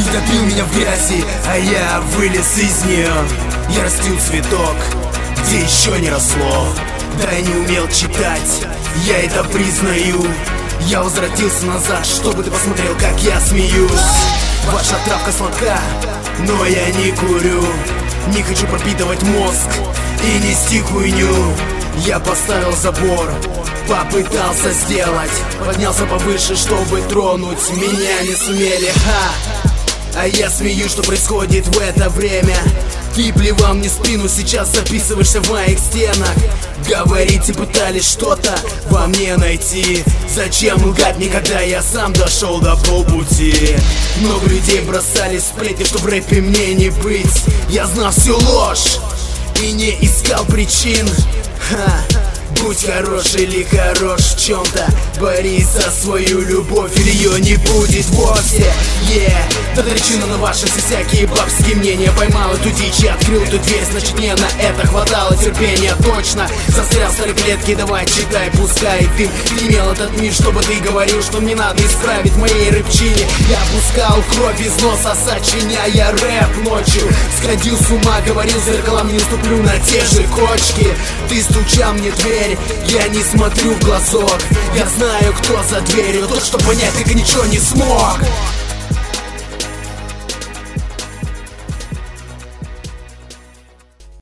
топил меня в грязи, а я вылез из нее. Я растил цветок, где еще не росло. Да, я не умел читать, я это признаю. Я возвратился назад, чтобы ты посмотрел, как я смеюсь. Ваша травка сладка, но я не курю. Не хочу пропитывать мозг и нести хуйню. Я поставил забор, попытался сделать, поднялся повыше, чтобы тронуть, меня не сумели, А я смеюсь, что происходит в это время. Ты плевал мне в спину, сейчас записываешься в моих стенах. Говорите, пытались что-то во мне найти. Зачем лгать мне, когда я сам дошел до полпути? Много людей бросали сплетни, что в рэпе мне не быть. Я знал всю ложь и не искал причин. Будь хорош или хорош в чем-то, борись за свою любовь, или ее не будет вовсе. Дотречина на ваши всякие бабские мнения. Поймал эту дичь и открыл эту дверь, значит мне на это хватало терпения. Точно, застрял в старой клетке, давай читай, пускай дым. Ты имел этот мир, чтобы ты говорил, что мне надо исправить в моей рэпчине. Я пускал кровь из носа, сочиняя рэп ночью. Сходил с ума, говорил зеркалам, не наступлю на те же кочки. Ты стучал мне в дверь, я не смотрю в глазок. Я знаю, кто за дверью, тот, что понять, ты ничего не смог.